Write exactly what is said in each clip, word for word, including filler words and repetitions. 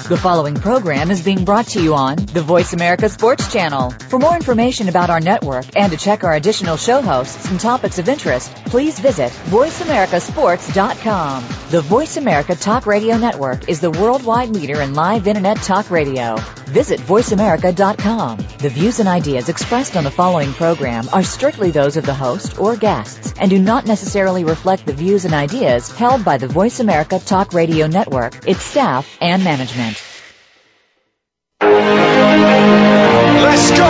The following program is being brought to you on the Voice America Sports Channel. For more information about our network and to check our additional show hosts and topics of interest, please visit voice america sports dot com. The Voice America Talk Radio Network is the worldwide leader in live Internet talk radio. Visit voice america dot com. The views and ideas expressed on the following program are strictly those of the host or guests and do not necessarily reflect the views and ideas held by the Voice America Talk Radio Network, its staff, and management. Let's go!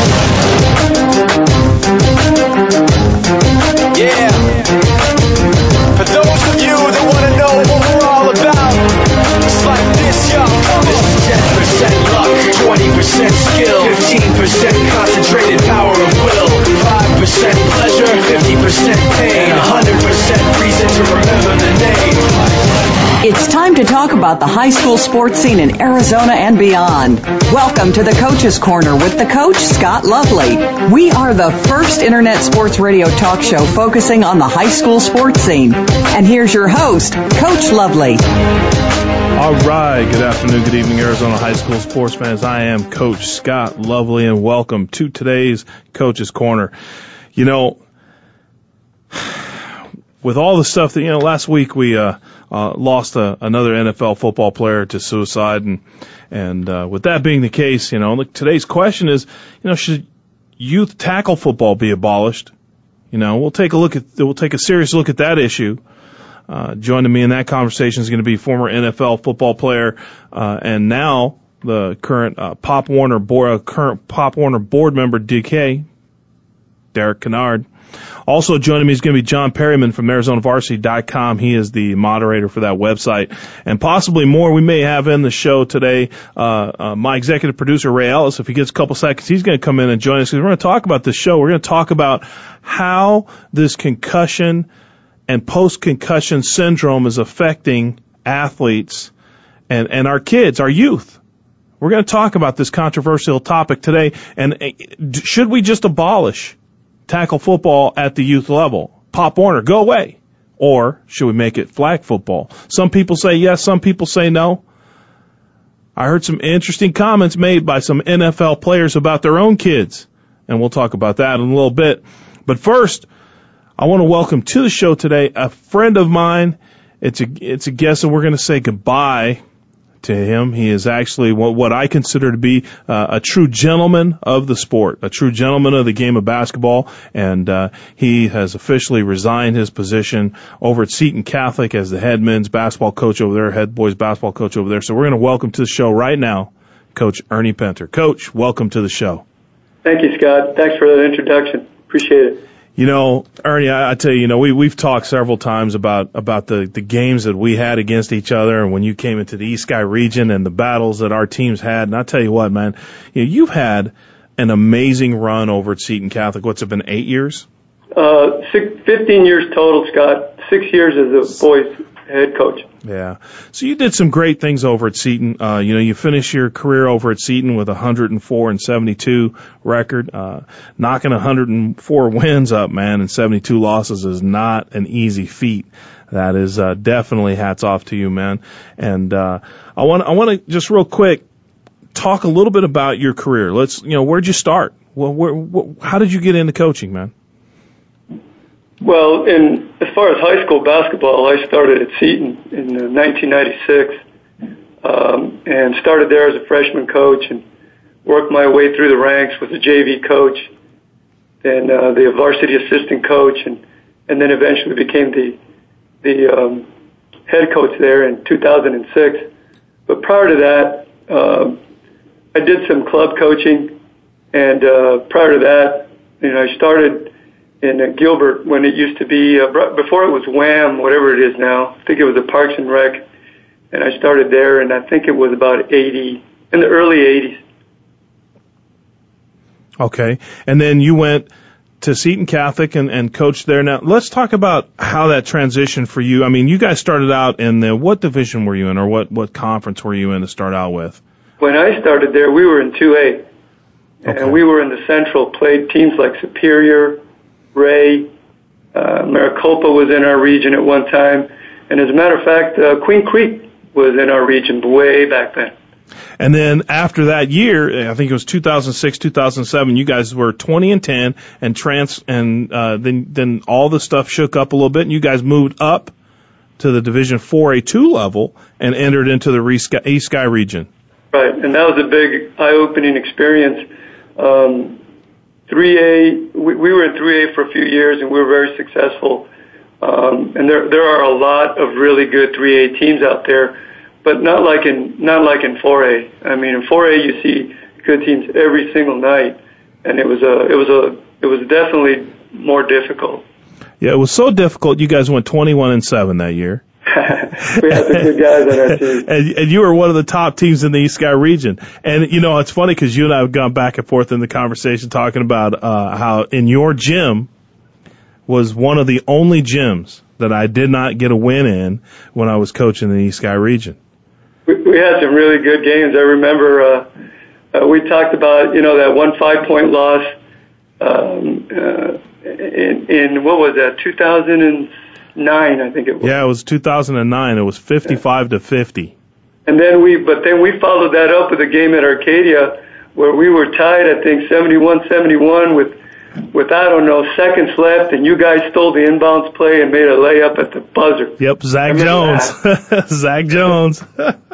Yeah! For those of you that want to know what we're all about, it's like this, y'all. This is ten percent luck, twenty percent skill, fifteen percent concentrated power of will, five percent pleasure, fifty percent pain, one hundred percent reason to remember the name. It's time to talk about the high school sports scene in Arizona and beyond. Welcome to the Coach's Corner with the coach, Scott Lovely. We are the first internet sports radio talk show focusing on the high school sports scene. And here's your host, Coach Lovely. All right. Good afternoon, good evening, Arizona high school sports fans. I am Coach Scott Lovely, and welcome to today's Coach's Corner. You know, with all the stuff that, you know, last week we uh, uh, lost a, another N F L football player to suicide, and and uh, with that being the case, you know, look, today's question is, you know, should youth tackle football be abolished? You know, we'll take a look at we'll take a serious look at that issue. Uh, joining me in that conversation is going to be former N F L football player uh, and now the current uh, Pop Warner board, uh, current Pop Warner board member, D K, Derek Kennard. Also joining me is going to be John Perryman from Arizona Varsity dot com. He is the moderator for that website. And possibly more we may have in the show today. Uh, uh, my executive producer, Ray Ellis, if he gets a couple seconds, he's going to come in and join us because we're going to talk about this show. We're going to talk about how this concussion and post-concussion syndrome is affecting athletes and, and our kids, our youth. We're going to talk about this controversial topic today. And uh, should we just abolish tackle football at the youth level? Pop Warner, go away. Or should we make it flag football? Some people say yes, some people say no. I heard some interesting comments made by some N F L players about their own kids, and we'll talk about that in a little bit. But first, I want to welcome to the show today a friend of mine. It's a, it's a guest, and we're going to say goodbye to him. He is actually what, what I consider to be uh, a true gentleman of the sport, a true gentleman of the game of basketball, and uh, he has officially resigned his position over at Seton Catholic as the head men's basketball coach over there, head boys basketball coach over there. So we're going to welcome to the show right now Coach Ernie Penter. Coach, welcome to the show. Thank you, Scott. Thanks for that introduction. Appreciate it. You know, Ernie, I, I tell you, you know, we, we've talked several times about, about the, the games that we had against each other and when you came into the East Sky region and the battles that our teams had. And I tell you what, man, you know, you've had an amazing run over at Seton Catholic. What's it been, eight years? Uh, six, fifteen years total, Scott. Six years as a boys head coach. Yeah. So you did some great things over at Seton. Uh, you know, you finished your career over at Seton with a one hundred four and seventy-two record. Uh, knocking one hundred four wins up, man, and seventy-two losses is not an easy feat. That is, uh, definitely hats off to you, man. And, uh, I want, I want to just real quick talk a little bit about your career. Let's, you know, where'd you start? Well, where, wh- how did you get into coaching, man? Well, in as far as high school basketball, I started at Seton in uh, nineteen ninety-six um, and started there as a freshman coach and worked my way through the ranks, was a J V coach, then uh, the varsity assistant coach, and, and then eventually became the the um, head coach there in two thousand six. But prior to that, um, I did some club coaching, and uh, prior to that, you know, I started in uh, Gilbert when it used to be, uh, before it was Wham, whatever it is now. I think it was a Parks and Rec, and I started there, and I think it was about eighty, in the early eighties. Okay, and then you went to Seton Catholic and, and coached there. Now, let's talk about how that transition for you. I mean, you guys started out in the, what division were you in, or what, what conference were you in to start out with? When I started there, we were in two A, okay. And we were in the Central, played teams like Superior, Ray, uh, Maricopa was in our region at one time, and as a matter of fact, uh, Queen Creek was in our region way back then. And then after that year, I think it was two thousand six, two thousand seven, you guys were twenty and ten, and trans, and uh, then then all the stuff shook up a little bit, and you guys moved up to the Division four A two level and entered into the East Sky region. Right, and that was a big eye-opening experience. Um, three A, we, we were in three A for a few years, and we were very successful. Um, and there there are a lot of really good three A teams out there, but not like in not like in four A. I mean, in four A you see good teams every single night, and it was a it was a it was definitely more difficult. Yeah, it was so difficult. You guys went twenty-one and seven that year. We had some good guys on our team. And, and you were one of the top teams in the East Sky region. And, you know, it's funny because you and I have gone back and forth in the conversation talking about uh, how in your gym was one of the only gyms that I did not get a win in when I was coaching the East Sky region. We, we had some really good games. I remember uh, uh, we talked about, you know, that one five-point loss um, uh, in, in, what was that, two thousand nine, I think it was. Yeah, it was two thousand nine. It was fifty-five to fifty. And then we, but then we followed that up with a game at Arcadia where we were tied, I think, seventy-one seventy-one with, with, I don't know, seconds left, and you guys stole the inbounds play and made a layup at the buzzer. Yep, Zach Jones. Zach Jones.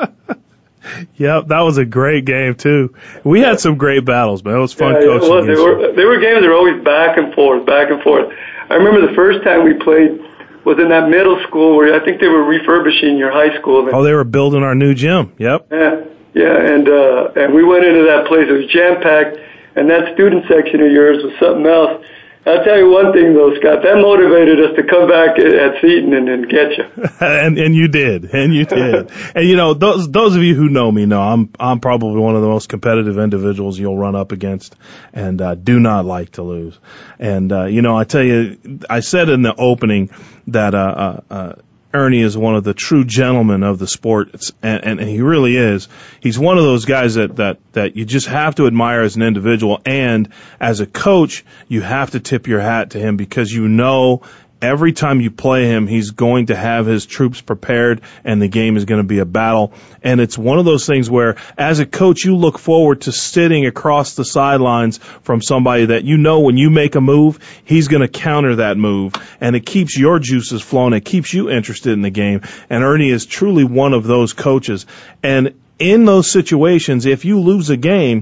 Yep, that was a great game, too. We had some great battles, man. It was fun yeah, coaching. It was. They were, they were games that were always back and forth, back and forth. I remember the first time we played was in that middle school where I think they were refurbishing your high school. Oh, they were building our new gym. Yep. Yeah, yeah, and uh, and we went into that place. It was jam-packed, and that student section of yours was something else. I'll tell you one thing, though, Scott. That motivated us to come back at Seton and, and get you. and and you did, and you did. And you know, those those of you who know me know I'm I'm probably one of the most competitive individuals you'll run up against, and uh, do not like to lose. And uh, you know, I tell you, I said in the opening that uh, uh, uh, Ernie is one of the true gentlemen of the sport, and, and, and he really is. He's one of those guys that, that, that you just have to admire as an individual, and as a coach, you have to tip your hat to him because you know every time you play him, he's going to have his troops prepared, and the game is going to be a battle. And it's one of those things where, as a coach, you look forward to sitting across the sidelines from somebody that you know when you make a move, he's going to counter that move. And it keeps your juices flowing. It keeps you interested in the game. And Ernie is truly one of those coaches. And in those situations, if you lose a game,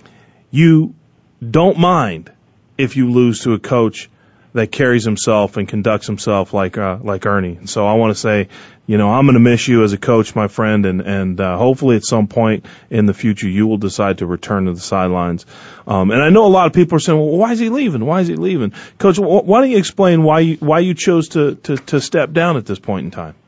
you don't mind if you lose to a coach that carries himself and conducts himself like uh, like Ernie. And so I want to say, you know, I'm going to miss you as a coach, my friend, and and uh, hopefully at some point in the future you will decide to return to the sidelines. Um, and I know a lot of people are saying, well, why is he leaving? Why is he leaving? Coach, why don't you explain why you why you chose to to, to step down at this point in time?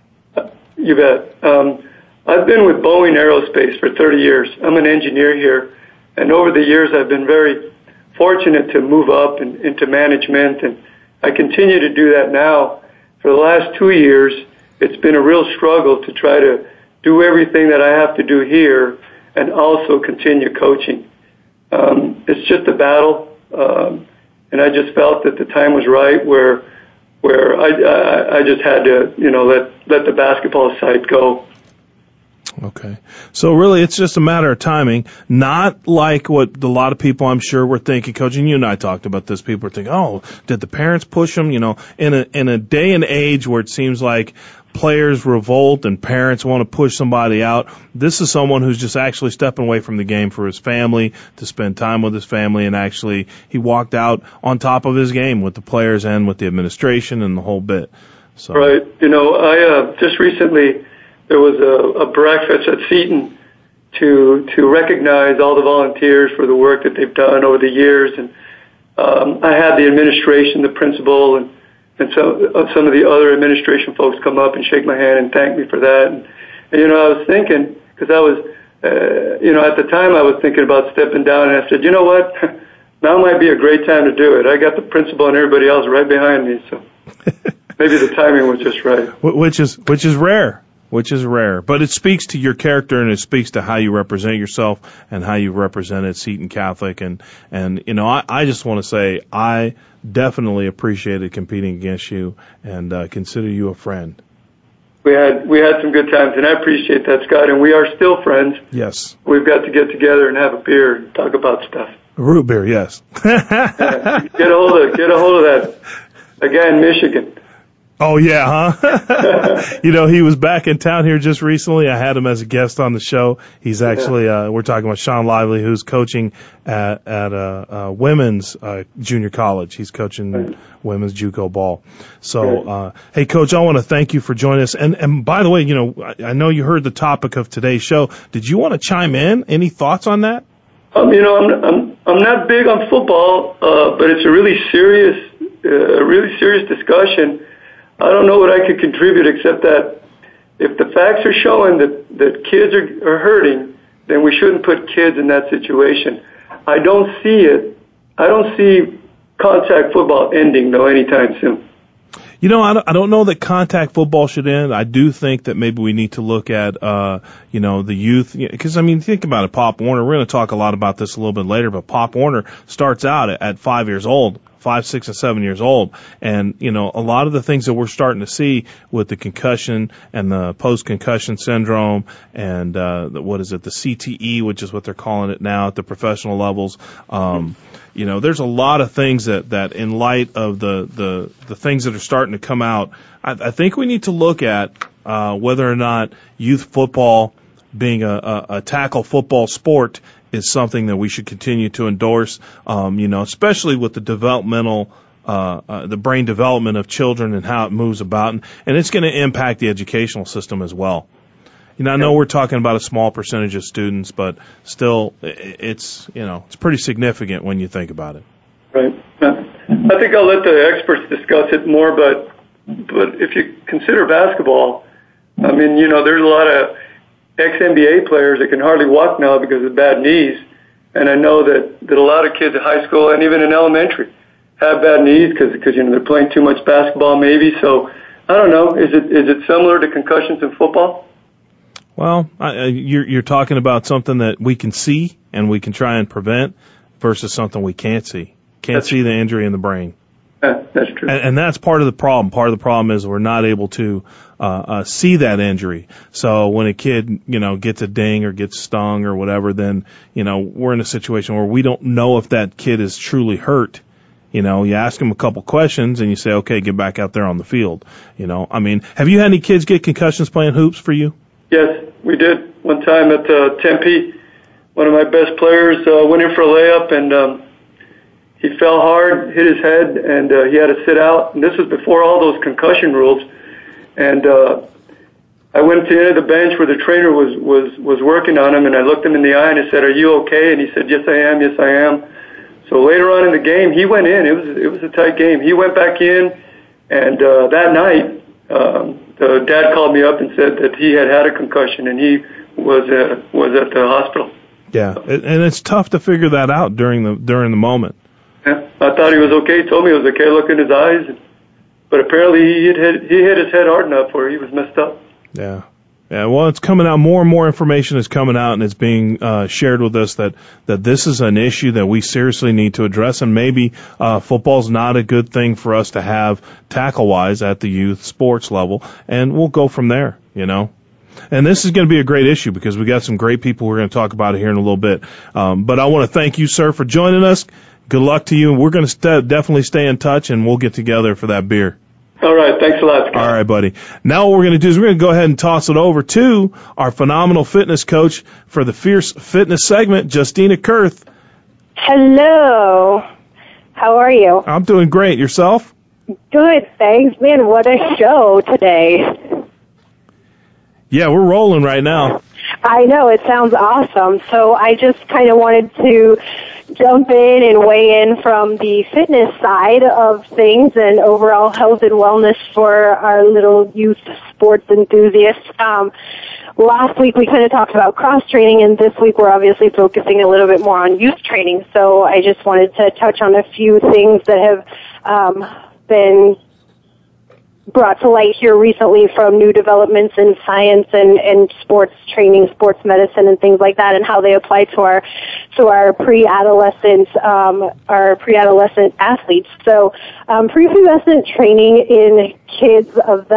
You bet. Um, I've been with Boeing Aerospace for thirty years. I'm an engineer here, and over the years I've been very fortunate to move up in, into management, and I continue to do that now. For the last two years, it's been a real struggle to try to do everything that I have to do here and also continue coaching. Um, it's just a battle, um, and I just felt that the time was right where where I, I, I just had to, you know, let let the basketball side go. Okay. So really it's just a matter of timing, not like what a lot of people I'm sure were thinking. Coach, and you and I talked about this. People are thinking, oh, did the parents push them? You know, in a, in a day and age where it seems like players revolt and parents want to push somebody out, this is someone who's just actually stepping away from the game for his family, to spend time with his family, and actually he walked out on top of his game with the players and with the administration and the whole bit. So. Right. You know, I uh, just recently there was a, a breakfast at Seton to to recognize all the volunteers for the work that they've done over the years, and um, I had the administration, the principal, and and some uh, some of the other administration folks come up and shake my hand and thank me for that. And, and you know, I was thinking, because I was, uh, you know, at the time I was thinking about stepping down, and I said, you know what, now might be a great time to do it. I got the principal and everybody else right behind me, so maybe the timing was just right. Which is which is rare. Which is rare, but it speaks to your character and it speaks to how you represent yourself and how you represented Seton Catholic. And, and, you know, I, I just want to say I definitely appreciated competing against you and, uh, consider you a friend. we had we had some good times, and I appreciate that, Scott. And we are still friends. Yes. We've got to get together and have a beer and talk about stuff. Root beer, yes. uh, get a hold of get a hold of that. A guy in Michigan. Oh, yeah, huh? You know, he was back in town here just recently. I had him as a guest on the show. He's actually, uh, we're talking about Sean Lively, who's coaching at, at uh, uh, women's uh, junior college. He's coaching right. women's JUCO ball. So, uh, hey, Coach, I want to thank you for joining us. And, and by the way, you know, I, I know you heard the topic of today's show. Did you want to chime in? Any thoughts on that? Um, you know, I'm, I'm, I'm not big on football, uh, but it's a really serious, uh, really serious discussion. I don't know what I could contribute except that if the facts are showing that, that kids are, are hurting, then we shouldn't put kids in that situation. I don't see it. I don't see contact football ending, though, anytime soon. You know, I don't, I don't know that contact football should end. I do think that maybe we need to look at, uh, you know, the youth. Because, I mean, think about it, Pop Warner. We're going to talk a lot about this a little bit later, but Pop Warner starts out at, at five years old. Five, six, and seven years old. And, you know, a lot of the things that we're starting to see with the concussion and the post-concussion syndrome and, uh, the, what is it, the C T E, which is what they're calling it now at the professional levels. Um, you know, there's a lot of things that, that in light of the, the, the things that are starting to come out, I, I think we need to look at, uh, whether or not youth football being a, a, a tackle football sport is something that we should continue to endorse, um, you know, especially with the developmental, uh, uh, the brain development of children and how it moves about. And, and it's going to impact the educational system as well. You know, I know we're talking about a small percentage of students, but still it's, you know, it's pretty significant when you think about it. Right. I think I'll let the experts discuss it more, but, but if you consider basketball, I mean, you know, there's a lot of ex-N B A players that can hardly walk now because of bad knees. And I know that, that a lot of kids at high school and even in elementary have bad knees because, because you know, they're playing too much basketball maybe. So I don't know. Is it is it similar to concussions in football? Well, I, you're, you're talking about something that we can see and we can try and prevent versus something we can't see. Can't that's see the injury in the brain. Yeah, that's true. And, and that's part of the problem. Part of the problem is we're not able to uh, uh, see that injury. So when a kid, you know, gets a ding or gets stung or whatever, then, you know, we're in a situation where we don't know if that kid is truly hurt. You know, you ask them a couple questions and you say, okay, get back out there on the field. You know, I mean, have you had any kids get concussions playing hoops for you? Yes, we did. One time at uh, Tempe, one of my best players uh, went in for a layup and um, he fell hard, hit his head, and uh, he had to sit out. And this was before all those concussion rules. And uh, I went to the end of the bench where the trainer was, was, was working on him, and I looked him in the eye and I said, "Are you okay?" And he said, "Yes, I am. Yes, I am." So later on in the game, he went in. It was it was a tight game. He went back in, and uh, that night, um, the dad called me up and said that he had had a concussion and he was uh, was at the hospital. Yeah, and it's tough to figure that out during the during the moment. Yeah, I thought he was okay. He told me he was okay. Look in his eyes, but apparently he hit he hit his head hard enough where he was messed up. Yeah. Yeah, well, it's coming out. More and more information is coming out, and it's being uh, shared with us that, that this is an issue that we seriously need to address, and maybe uh, football's not a good thing for us to have tackle-wise at the youth sports level, and we'll go from there, you know. And this is going to be a great issue because we got some great people we're going to talk about it here in a little bit. Um, but I want to thank you, sir, for joining us. Good luck to you, and we're going to st- definitely stay in touch, and we'll get together for that beer. All right. Thanks a lot, Scott. All right, buddy. Now what we're going to do is we're going to go ahead and toss it over to our phenomenal fitness coach for the Fierce Fitness segment, Justina Kurth. Hello. How are you? I'm doing great. Yourself? Good, thanks. Man, what a show today. Yeah, we're rolling right now. I know. It sounds awesome. So I just kind of wanted to jump in and weigh in from the fitness side of things and overall health and wellness for our little youth sports enthusiasts. Um, last week we kind of talked about cross-training, and this week we're obviously focusing a little bit more on youth training. So I just wanted to touch on a few things that have um, been brought to light here recently from new developments in science and, and sports training, sports medicine, and things like that, and how they apply to our to our pre-adolescent um, our pre-adolescent athletes. So, um, pre-pubescent training in kids of that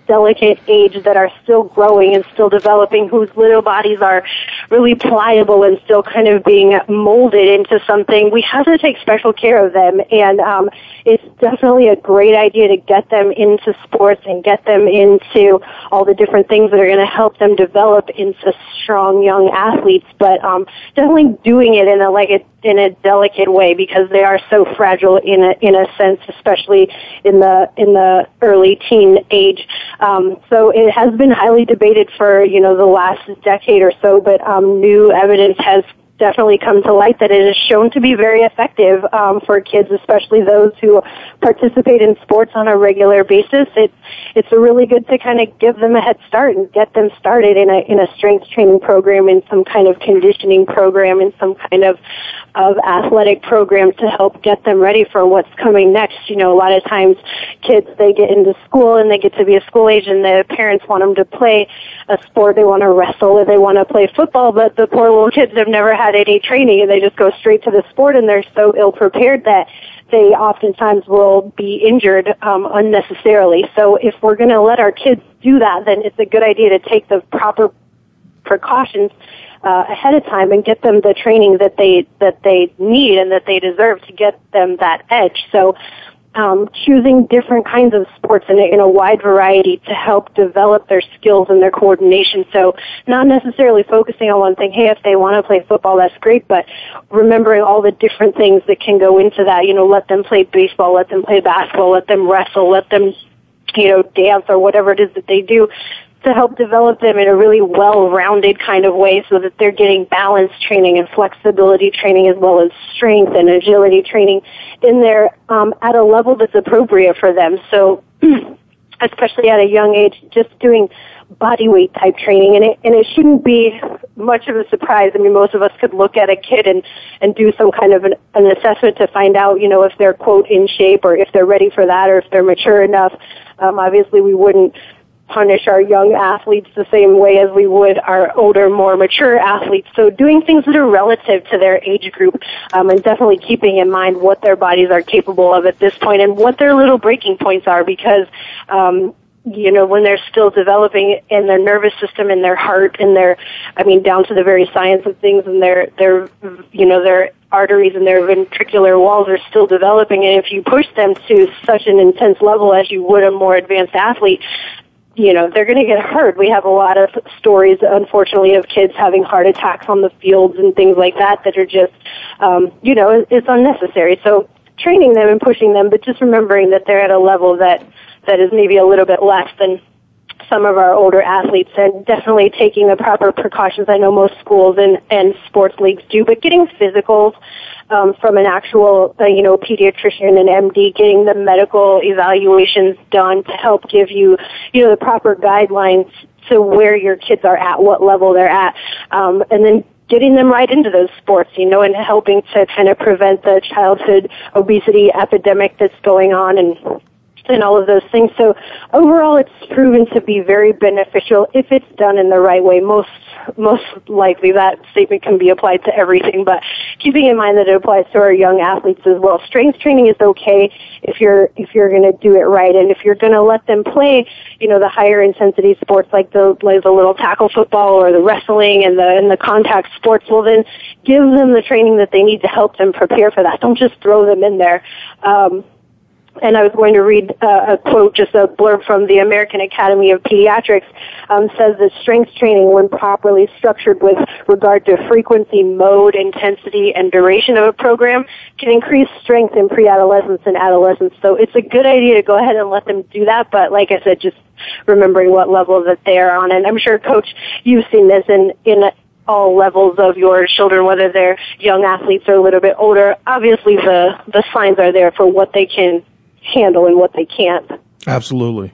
delicate age that are still growing and still developing, whose little bodies are really pliable and still kind of being molded into something. We have to take special care of them, and um, it's definitely a great idea to get them into sports and get them into all the different things that are going to help them develop into strong young athletes, but um, definitely doing it in a like a, in a delicate way, because they are so fragile in a in a sense, especially in the in the early teen age. Um, so it has been highly debated for you know the last decade or so, but um, new evidence has definitely come to light that it is shown to be very effective um, for kids, especially those who participate in sports on a regular basis. It's it's really good to kind of give them a head start and get them started in a in a strength training program, in some kind of conditioning program, in some kind of of athletic program to help get them ready for what's coming next. You know, a lot of times kids, they get into school and they get to be a school age and the parents want them to play a sport. They want to wrestle or they want to play football, but the poor little kids have never had any training and they just go straight to the sport, and they're so ill prepared that they oftentimes will be injured um, unnecessarily. So if we're going to let our kids do that, then it's a good idea to take the proper precautions uh, ahead of time and get them the training that they that they need and that they deserve to get them that edge. So um, choosing different kinds of sports in a, in a wide variety to help develop their skills and their coordination. So not necessarily focusing on one thing. Hey, if they want to play football, that's great, but remembering all the different things that can go into that. You know, let them play baseball, let them play basketball, let them wrestle, let them, you know, dance or whatever it is that they do, to help develop them in a really well-rounded kind of way, so that they're getting balance training and flexibility training, as well as strength and agility training in there um, at a level that's appropriate for them. So especially at a young age, just doing body weight type training, and it, and it shouldn't be much of a surprise. I mean, most of us could look at a kid and, and do some kind of an, an assessment to find out, you know, if they're, quote, in shape, or if they're ready for that, or if they're mature enough. Um, obviously, we wouldn't punish our young athletes the same way as we would our older, more mature athletes. So doing things that are relative to their age group, um, and definitely keeping in mind what their bodies are capable of at this point and what their little breaking points are, because um, you know, when they're still developing in their nervous system and their heart and their, I mean, down to the very science of things, and their, their, you know, their arteries and their ventricular walls are still developing. And if you push them to such an intense level as you would a more advanced athlete, you know, they're going to get hurt. We have a lot of stories, unfortunately, of kids having heart attacks on the fields and things like that that are just, um, you know, it's unnecessary. So training them and pushing them, but just remembering that they're at a level that, that is maybe a little bit less than some of our older athletes, and definitely taking the proper precautions. I know most schools and, and sports leagues do, but getting physicals um, from an actual, uh, you know, pediatrician and M D, getting the medical evaluations done to help give you, you know, the proper guidelines to where your kids are at, what level they're at, um, and then getting them right into those sports, you know, and helping to kind of prevent the childhood obesity epidemic that's going on, and and all of those things. So overall, it's proven to be very beneficial if it's done in the right way. Most most likely that statement can be applied to everything, but keeping in mind that it applies to our young athletes as well. Strength training is okay if you're if you're going to do it right, and if you're going to let them play, you know, the higher intensity sports like the like the little tackle football or the wrestling and the and the contact sports, well then give them the training that they need to help them prepare for that. Don't just throw them in there. Um, And I was going to read uh, a quote, just a blurb from the American Academy of Pediatrics, um, says that strength training, when properly structured with regard to frequency, mode, intensity, and duration of a program, can increase strength in pre-adolescence and adolescence. So it's a good idea to go ahead and let them do that, but like I said, just remembering what level that they're on. And I'm sure, Coach, you've seen this in, in all levels of your children, whether they're young athletes or a little bit older. Obviously, the, the signs are there for what they can handle and what they can't. Absolutely.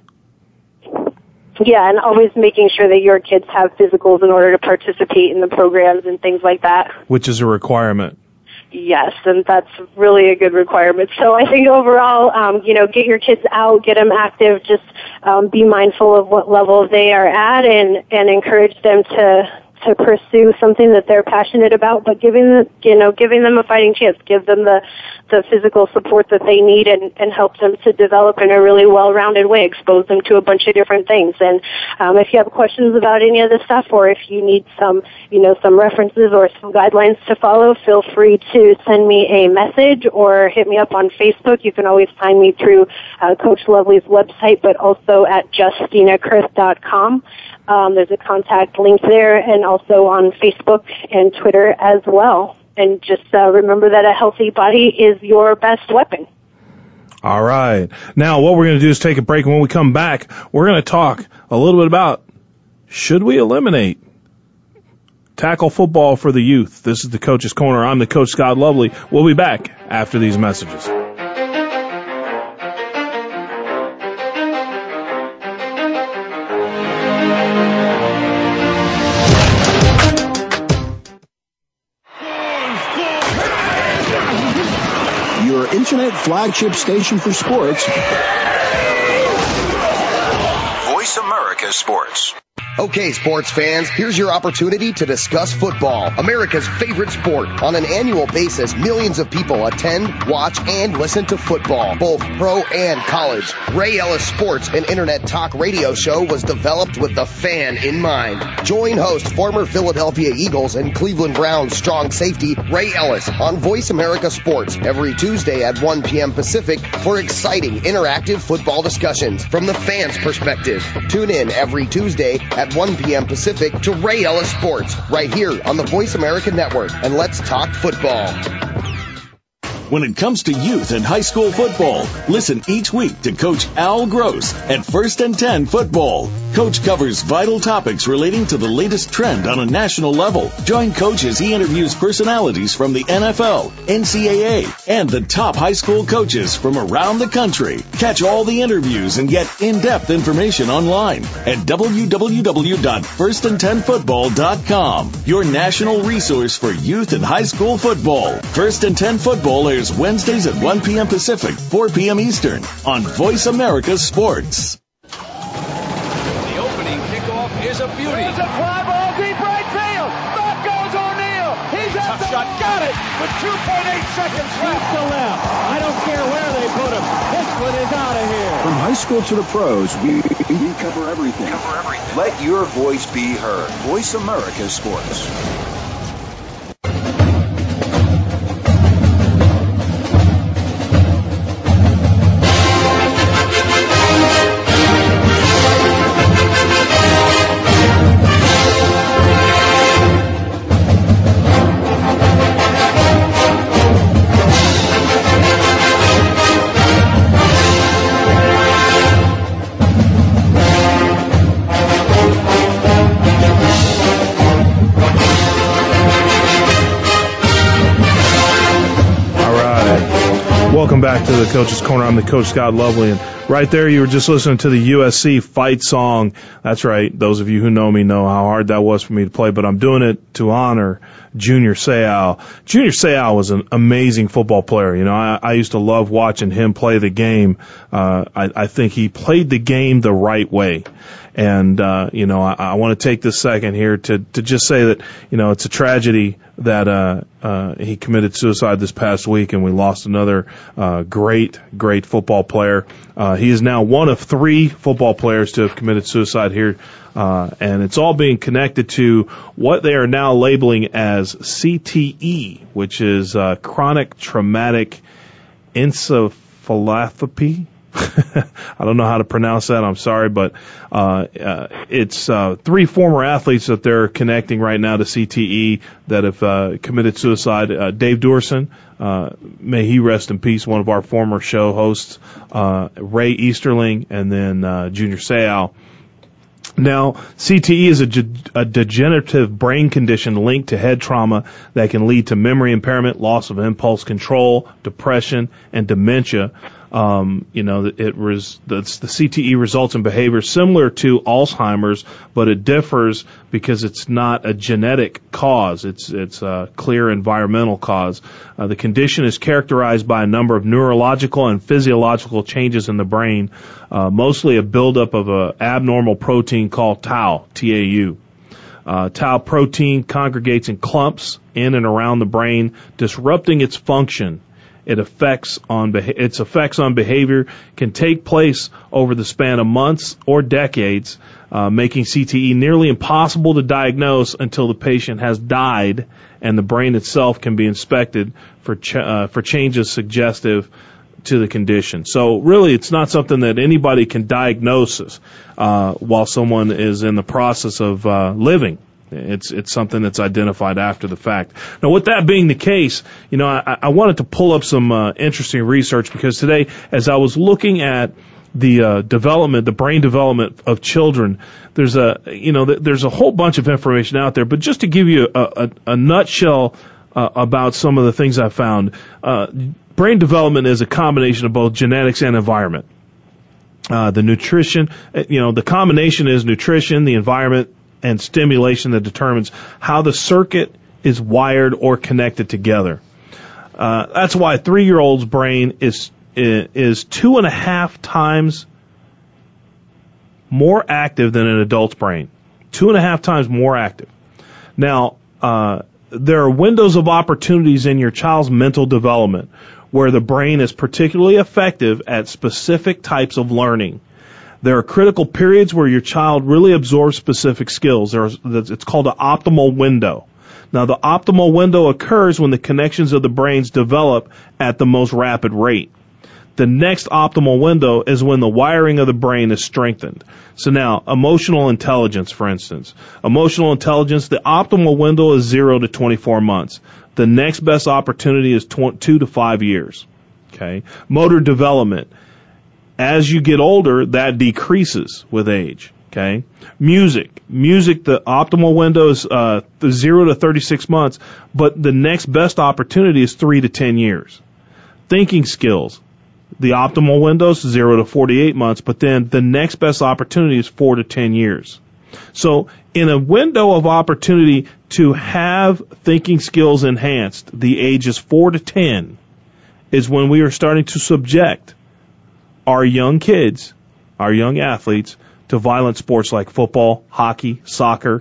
Yeah, and always making sure that your kids have physicals in order to participate in the programs and things like that. Which is a requirement. Yes, and that's really a good requirement. So I think overall, um, you know, get your kids out, get them active, just um, be mindful of what level they are at, and, and encourage them to to pursue something that they're passionate about, but giving them, you know, giving them a fighting chance, give them the, the physical support that they need and, and help them to develop in a really well-rounded way, expose them to a bunch of different things. And um, if you have questions about any of this stuff, or if you need some, you know, some references or some guidelines to follow, feel free to send me a message or hit me up on Facebook. You can always find me through uh, Coach Lovely's website, but also at justina chris dot com. Um, there's a contact link there, and also on Facebook and Twitter as well. And just uh, remember that a healthy body is your best weapon. All right. Now, what we're going to do is take a break, and when we come back, we're going to talk a little bit about, should we eliminate tackle football for the youth? This is the Coach's Corner. I'm the Coach, Scott Lovely. We'll be back after these messages. Your internet flagship station for sports. Voice America Sports. Okay, sports fans, here's your opportunity to discuss football, America's favorite sport. On an annual basis, millions of people attend, watch, and listen to football, both pro and college. Ray Ellis Sports, an internet talk radio show, was developed with the fan in mind. Join host, former Philadelphia Eagles and Cleveland Browns strong safety Ray Ellis on Voice America Sports every Tuesday at one p.m. Pacific for exciting, interactive football discussions from the fans' perspective. Tune in every Tuesday at one p.m. Pacific to Ray Ellis Sports right here on the Voice America Network, and let's talk football. When it comes to youth and high school football, listen each week to Coach Al Gross at First and Ten Football. Coach covers vital topics relating to the latest trend on a national level. Join Coach as he interviews personalities from the N F L, N C double A, and the top high school coaches from around the country. Catch all the interviews and get in-depth information online at w w w dot first and ten football dot com. Your national resource for youth and high school football. First and Ten Football airs Wednesdays at one p.m. Pacific, four p.m. Eastern on Voice America Sports. The opening kickoff is a beauty. It's a fly ball deep right field. Back goes O'Neal. He's at the shot. Got it with two point eight seconds left. To left. I don't care where they put him. This one is out of here. From high school to the pros, we, we cover everything. Cover everything. Let your voice be heard. Voice America Sports. Welcome back to the Coach's Corner. I'm the Coach, Scott Lovely, and right there you were just listening to the U S C fight song. That's right. Those of you who know me know how hard that was for me to play, but I'm doing it to honor Junior Seau. Junior Seau was an amazing football player. You know, I, I used to love watching him play the game. Uh, I, I think he played the game the right way. And, uh, you know, I, I want to take this second here to, to just say that, you know, it's a tragedy that, uh, uh, he committed suicide this past week and we lost another, uh, great, great football player. Uh, he is now one of three football players to have committed suicide here. Uh, and it's all being connected to what they are now labeling as C T E, which is, uh, chronic traumatic encephalopathy. I don't know how to pronounce that. I'm sorry, but uh, uh, it's uh, three former athletes that they're connecting right now to C T E that have uh, committed suicide. Uh, Dave Dorson, uh, may he rest in peace, one of our former show hosts, uh, Ray Easterling, and then uh, Junior Seau. Now, C T E is a, ge- a degenerative brain condition linked to head trauma that can lead to memory impairment, loss of impulse control, depression, and dementia. Um, you know, it was the, the C T E results in behavior similar to Alzheimer's, but it differs because it's not a genetic cause. It's it's a clear environmental cause. Uh, the condition is characterized by a number of neurological and physiological changes in the brain, uh, mostly a buildup of a abnormal protein called tau, T A U. Uh, tau protein congregates in clumps in and around the brain, disrupting its function. It affects on beha- its effects on behavior can take place over the span of months or decades, uh, making C T E nearly impossible to diagnose until the patient has died and the brain itself can be inspected for ch- uh, for changes suggestive to the condition. So really, it's not something that anybody can diagnose uh, while someone is in the process of uh, living. It's it's something that's identified after the fact. Now, with that being the case, you know, I, I wanted to pull up some uh, interesting research because today, as I was looking at the uh, development, the brain development of children, there's a you know there's a whole bunch of information out there. But just to give you a, a, a nutshell uh, about some of the things I found, uh, brain development is a combination of both genetics and environment. Uh, the nutrition, you know, the combination is nutrition, the environment, and stimulation that determines how the circuit is wired or connected together. Uh, that's why a three-year-old's brain is is two and a half times more active than an adult's brain. Two and a half times more active. Now, uh, there are windows of opportunities in your child's mental development where the brain is particularly effective at specific types of learning. There are critical periods where your child really absorbs specific skills. There's, it's called an optimal window. Now, the optimal window occurs when the connections of the brains develop at the most rapid rate. The next optimal window is when the wiring of the brain is strengthened. So now, emotional intelligence, for instance. Emotional intelligence, the optimal window is zero to twenty-four months. The next best opportunity is tw- two to five years. Okay. Motor development. As you get older, that decreases with age. Okay. Music. Music, the optimal window is uh, zero to thirty-six months, but the next best opportunity is three to ten years. Thinking skills. The optimal window is zero to forty-eight months, but then the next best opportunity is four to ten years. So in a window of opportunity to have thinking skills enhanced, the ages four to ten is when we are starting to subject our young kids, our young athletes, to violent sports like football, hockey, soccer.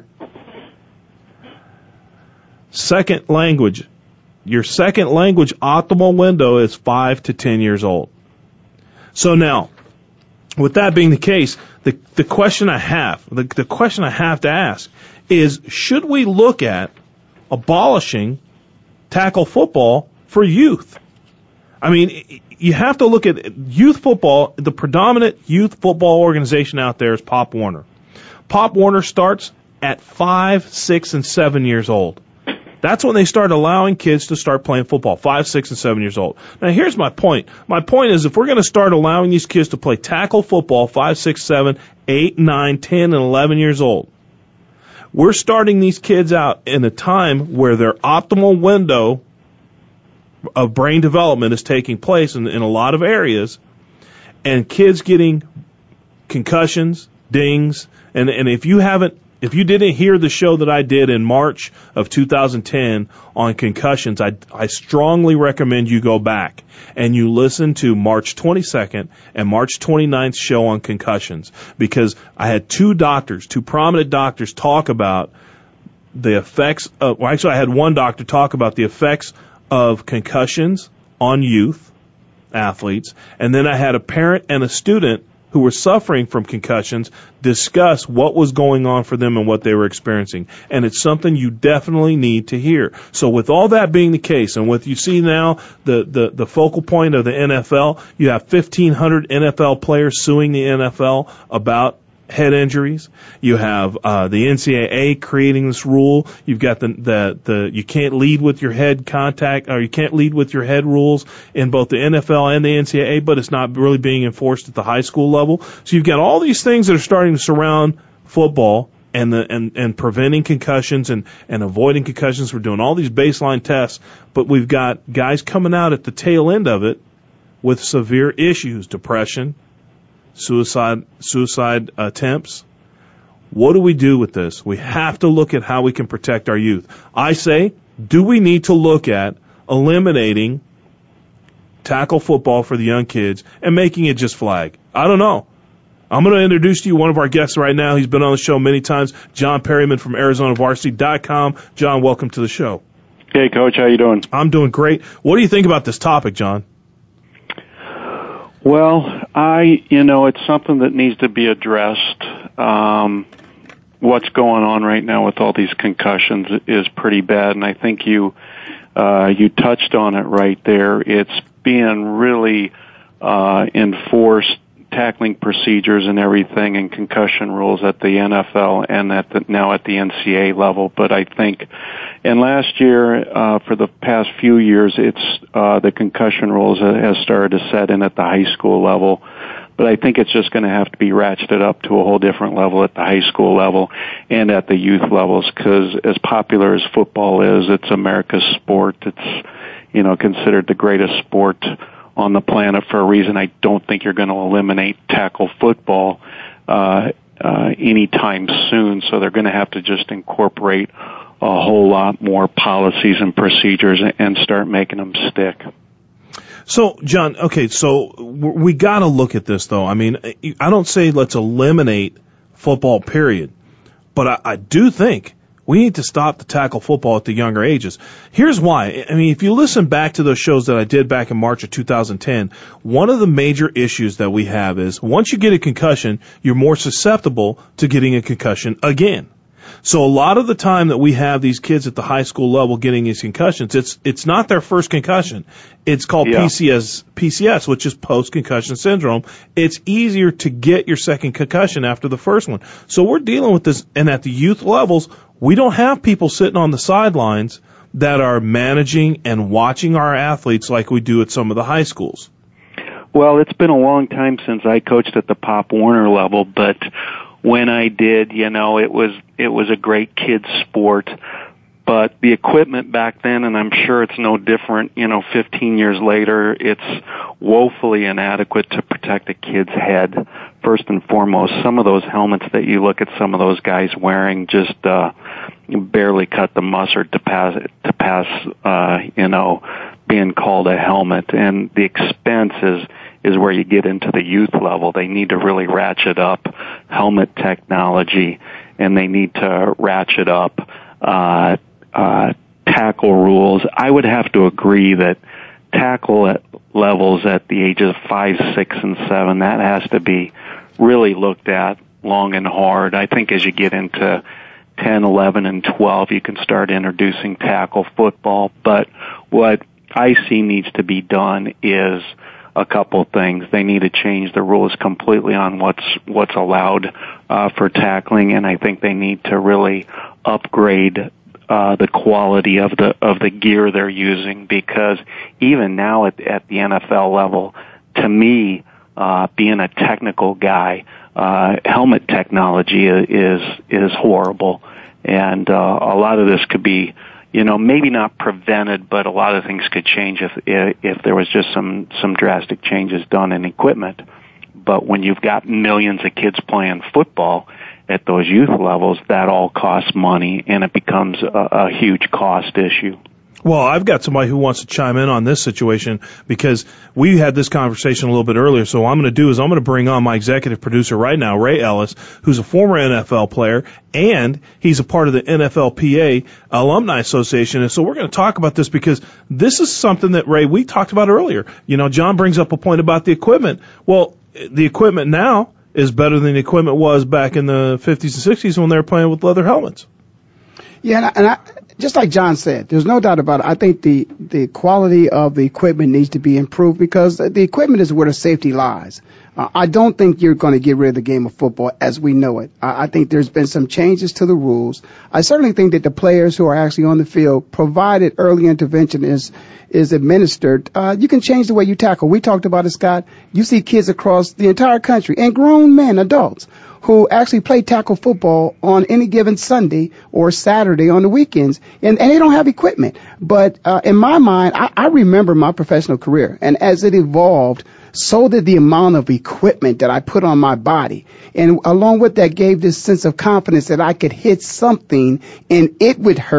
Second language. Your second language optimal window is five to ten years old. So now, with that being the case, the, the question I have, the, the question I have to ask is, should we look at abolishing tackle football for youth? I mean, you have to look at youth football. The predominant youth football organization out there is Pop Warner. Pop Warner starts at five, six, and seven years old. That's when they start allowing kids to start playing football, five, six, and seven years old. Now, here's my point. My point is, if we're going to start allowing these kids to play tackle football, five, six, seven, eight, nine, ten, and eleven years old, we're starting these kids out in a time where their optimal window of brain development is taking place in, in a lot of areas, and kids getting concussions, dings, and, and if you haven't If you didn't hear the show that I did in March of two thousand ten on concussions, I, I strongly recommend you go back and you listen to March twenty-second and March twenty-ninth show on concussions, because I had two doctors, two prominent doctors talk about the effects of, well, actually I had one doctor talk about the effects of concussions on youth athletes, and then I had a parent and a student who were suffering from concussions discuss what was going on for them and what they were experiencing. And it's something you definitely need to hear. So with all that being the case, and with you see now the, the, the focal point of the N F L, you have fifteen hundred N F L players suing the N F L about head injuries. You have uh, the N C double A creating this rule. You've got the, the the you can't lead with your head contact, or you can't lead with your head rules in both the N F L and the N C double A, but it's not really being enforced at the high school level. So you've got all these things that are starting to surround football and the and, and preventing concussions and, and avoiding concussions. We're doing all these baseline tests, but we've got guys coming out at the tail end of it with severe issues, depression, suicide suicide attempts. What do we do with this? We have to look at how we can protect our youth. I say, do we need to look at eliminating tackle football for the young kids and making it just flag? I don't know. I'm going to introduce to you one of our guests right now. He's been on the show many times, John Perryman from Arizona Varsity dot com. John, welcome to the show. Hey, Coach. How you doing? I'm doing great. What do you think about this topic, John? Well, I, you know, it's something that needs to be addressed. Um, what's going on right now with all these concussions is pretty bad, and I think you uh, you touched on it right there. It's being really uh, enforced, tackling procedures and everything, and concussion rules at the N F L and at the, now at the N C A A level. But I think, and last year, uh, for the past few years, it's uh, the concussion rules has started to set in at the high school level. But I think it's just going to have to be ratcheted up to a whole different level at the high school level and at the youth levels, because as popular as football is, it's America's sport. It's, you know, considered the greatest sport on the planet for a reason. I don't think you're going to eliminate tackle football uh, uh, anytime soon, so they're going to have to just incorporate a whole lot more policies and procedures and start making them stick. So, John, okay, so we got to look at this, though. I mean, I don't say let's eliminate football, period, but I, I do think we need to stop the tackle football at the younger ages. Here's why. I mean, if you listen back to those shows that I did back in March of two thousand ten, one of the major issues that we have is once you get a concussion, you're more susceptible to getting a concussion again. So a lot of the time that we have these kids at the high school level getting these concussions, it's it's not their first concussion. It's called yeah. P C S, P C S, which is post-concussion syndrome. It's easier to get your second concussion after the first one. So we're dealing with this, and at the youth levels, we don't have people sitting on the sidelines that are managing and watching our athletes like we do at some of the high schools. Well, it's been a long time since I coached at the Pop Warner level, but when I did, you know, it was it was a great kids sport, but the equipment back then, and I'm sure it's no different, you know, fifteen years later, it's woefully inadequate to protect a kid's head. First and foremost, some of those helmets that you look at some of those guys wearing just uh barely cut the mustard to pass to pass uh you know, being called a helmet, and the expense is is where you get into the youth level. They need to really ratchet up helmet technology, and they need to ratchet up uh, uh, tackle rules. I would have to agree that tackle at levels at the ages of five, six, and seven, that has to be really looked at long and hard. I think as you get into ten, eleven, and twelve, you can start introducing tackle football. But what I see needs to be done is a couple things. They need to change the rules completely on what's what's allowed uh, for tackling, and I think they need to really upgrade uh, the quality of the of the gear they're using, because even now at, at the N F L level, to me, uh, being a technical guy, uh, helmet technology is is horrible, and uh, a lot of this could be, you know, maybe not prevented, but a lot of things could change if if there was just some some drastic changes done in equipment. But when you've got millions of kids playing football at those youth levels, that all costs money, and it becomes a, a huge cost issue. Well, I've got somebody who wants to chime in on this situation, because we had this conversation a little bit earlier. So what I'm going to do is I'm going to bring on my executive producer right now, Ray Ellis, who's a former N F L player, and he's a part of the N F L P A Alumni Association. And so we're going to talk about this, because this is something that, Ray, we talked about earlier. You know, John brings up a point about the equipment. Well, the equipment now is better than the equipment was back in the fifties and sixties when they were playing with leather helmets. Yeah, and I, and I just like John said, there's no doubt about it. I think the, the quality of the equipment needs to be improved, because the equipment is where the safety lies. Uh, I don't think you're going to get rid of the game of football as we know it. I, I think there's been some changes to the rules. I certainly think that the players who are actually on the field, provided early intervention is is administered, uh, you can change the way you tackle. We talked about it, Scott. You see kids across the entire country, and grown men, adults, who actually play tackle football on any given Sunday or Saturday on the weekends, and, and they don't have equipment. But uh, in my mind, I, I remember my professional career, and as it evolved, so did the amount of equipment that I put on my body. And along with that gave this sense of confidence that I could hit something and it would hurt,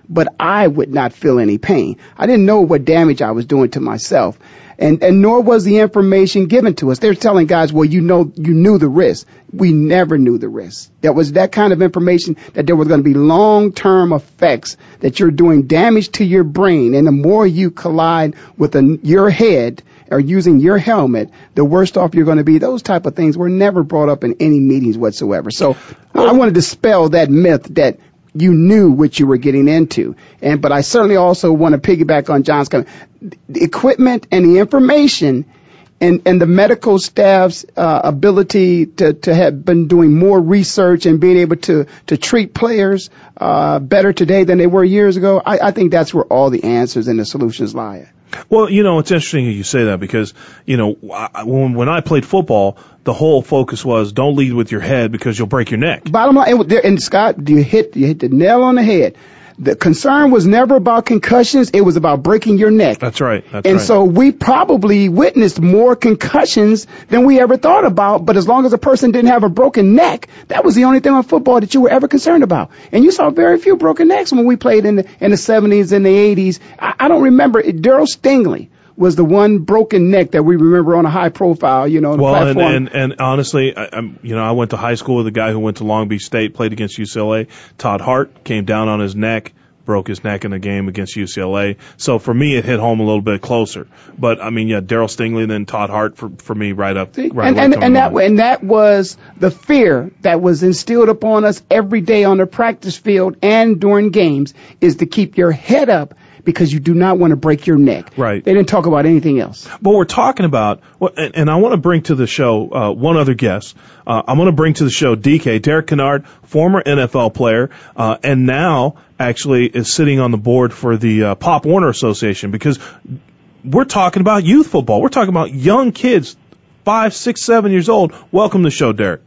but I would not feel any pain. I didn't know what damage I was doing to myself. And, and nor was the information given to us. They're telling guys, well, you know, you knew the risk. We never knew the risk. There was that kind of information that there was going to be long-term effects, that you're doing damage to your brain. And the more you collide with a, your head or using your helmet, the worse off you're going to be. Those type of things were never brought up in any meetings whatsoever. So I want to dispel that myth that you knew what you were getting into. And but I certainly also want to piggyback on John's comment. The equipment and the information and, and the medical staff's uh, ability to, to have been doing more research and being able to, to treat players uh, better today than they were years ago, I, I think that's where all the answers and the solutions lie. Well, you know, it's interesting you say that because, you know, I, when, when I played football, the whole focus was don't lead with your head because you'll break your neck. Bottom line, and, and Scott, you hit, you hit the nail on the head. The concern was never about concussions. It was about breaking your neck. That's right. That's and right. so we probably witnessed more concussions than we ever thought about. But as long as a person didn't have a broken neck, that was the only thing on football that you were ever concerned about. And you saw very few broken necks when we played in the, in the seventies and the eighties. I, I don't remember. Darryl Stingley was the one broken neck that we remember on a high profile, you know, on the well, platform. and, and, and honestly, I, I'm, you know, I went to high school with a guy who went to Long Beach State, played against U C L A. Todd Hart came down on his neck, broke his neck in a game against U C L A. So for me, it hit home a little bit closer. But I mean, yeah, Darryl Stingley and then Todd Hart for for me right up. See, right and away and, and that on. and that was the fear that was instilled upon us every day on the practice field and during games, is to keep your head up because you do not want to break your neck. Right. They didn't talk about anything else. But we're talking about, and, and I want to bring to the show uh, one other guest. Uh, I'm going to bring to the show D K, Derek Kennard, former N F L player, uh, and now actually is sitting on the board for the uh, Pop Warner Association, because we're talking about youth football. We're talking about young kids, five, six, seven years old. Welcome to the show, Derek.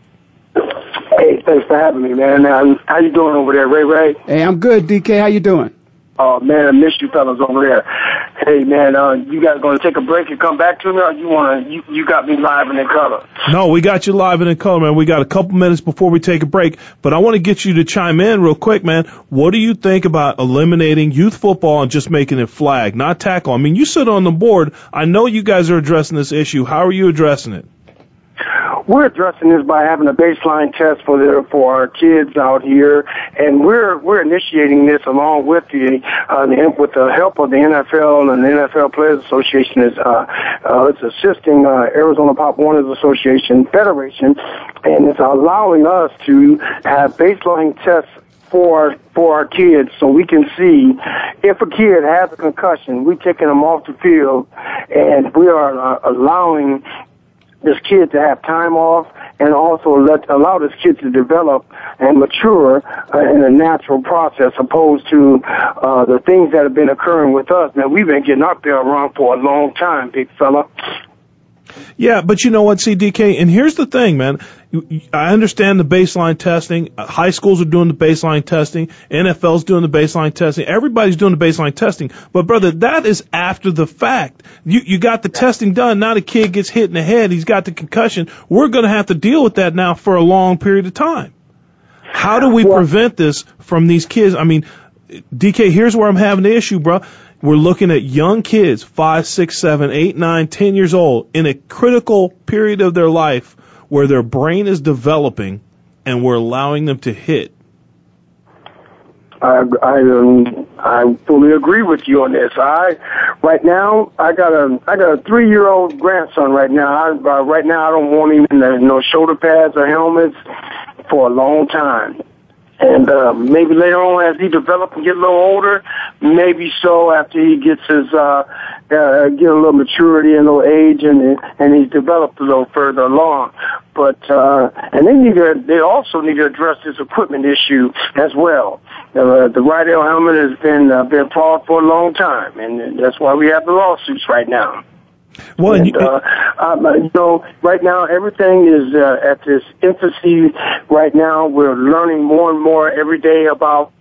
Hey, thanks for having me, man. Um, how you doing over there, Ray Ray? Hey, I'm good, D K. How you doing? Oh, man, I miss you fellas over there. Hey, man, uh, you guys going to take a break and come back to me, or you want to, you, you got me live and in color? No, we got you live and in color, man. We got a couple minutes before we take a break, but I want to get you to chime in real quick, man. What do you think about eliminating youth football and just making it flag, not tackle? I mean, you sit on the board. I know you guys are addressing this issue. How are you addressing it? We're addressing this by having a baseline test for the, for our kids out here, and we're we're initiating this along with the, uh, the with the help of the N F L and the N F L Players Association. Is uh, uh, it's assisting uh, Arizona Pop Warner Association Federation, and it's allowing us to have baseline tests for for our kids, so we can see if a kid has a concussion. We're taking them off the field, and we are uh, allowing this kid to have time off, and also let allow this kid to develop and mature uh, in a natural process, opposed to uh, the things that have been occurring with us. Now, we've been getting up there around for a long time, big fella. Yeah, but you know what, C D K, and here's the thing, man. I understand the baseline testing. High schools are doing the baseline testing. N F L's doing the baseline testing. Everybody's doing the baseline testing. But, brother, that is after the fact. You you got the testing done. Now the kid gets hit in the head. He's got the concussion. We're going to have to deal with that now for a long period of time. How do we prevent this from these kids? I mean, D K, here's where I'm having the issue, bro. We're looking at young kids, five, six, seven, eight, nine, ten years old, in a critical period of their life where their brain is developing, and we're allowing them to hit. I I, um, I fully agree with you on this. I right now I got a I got a three year old grandson right now. I, uh, right now I don't want him in the, no shoulder pads or helmets for a long time. And uh, maybe later on, as he develops and get a little older, maybe so after he gets his uh, uh, get a little maturity and a little age, and and he's developed a little further along. But uh, and they need to they also need to address this equipment issue as well. Uh, the Rydell helmet has been uh, been flawed for a long time, and that's why we have the lawsuits right now. Well, and, uh, um, you know, right now everything is uh, at this infancy. Right now, we're learning more and more every day about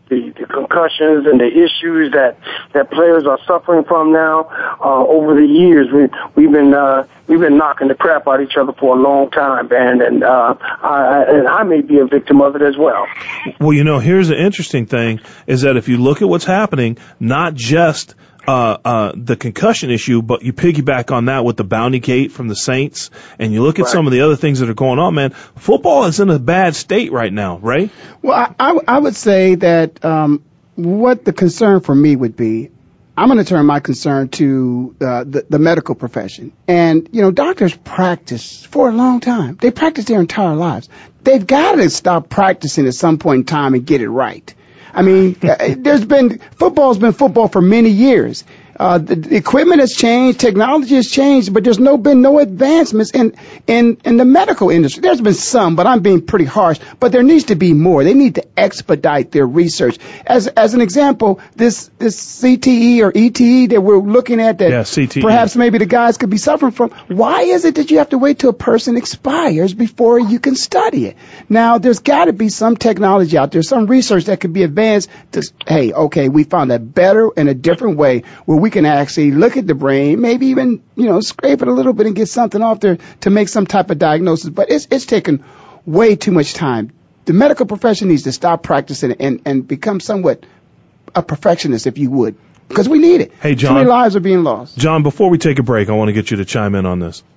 the, the concussions and the issues that, that players are suffering from now. Uh, over the years, we, we've been uh, we've been knocking the crap out of each other for a long time, and and uh, I, and I may be a victim of it as well. Well, you know, here's the interesting thing: is that if you look at what's happening, not just Uh, uh, the concussion issue, but you piggyback on that with the bounty gate from the Saints, and you look at right. some of the other things that are going on, man, football is in a bad state right now, right? Well, I, I, I would say that um, what the concern for me would be, I'm going to turn my concern to uh, the, the medical profession. And, you know, doctors practice for a long time. They practice their entire lives. They've got to stop practicing at some point in time and get it right. I mean, there's been football's been football for many years. Uh, the, the equipment has changed, technology has changed, but there's no been no advancements in, in, in the medical industry. There's been some, but I'm being pretty harsh. But there needs to be more. They need to expedite their research. As as an example, this this C T E or E T E that we're looking at that yeah, C T E. Perhaps maybe the guys could be suffering from. Why is it that you have to wait till a person expires before you can study it? Now, there's got to be some technology out there, some research that could be advanced to, hey, okay, we found a better and a different way where we We can actually look at the brain, maybe even, you know, scrape it a little bit and get something off there to make some type of diagnosis. But it's it's taken way too much time. The medical profession needs to stop practicing and, and become somewhat a perfectionist, if you would, because we need it. Hey, John. Too many lives are being lost. John, before we take a break, I want to get you to chime in on this.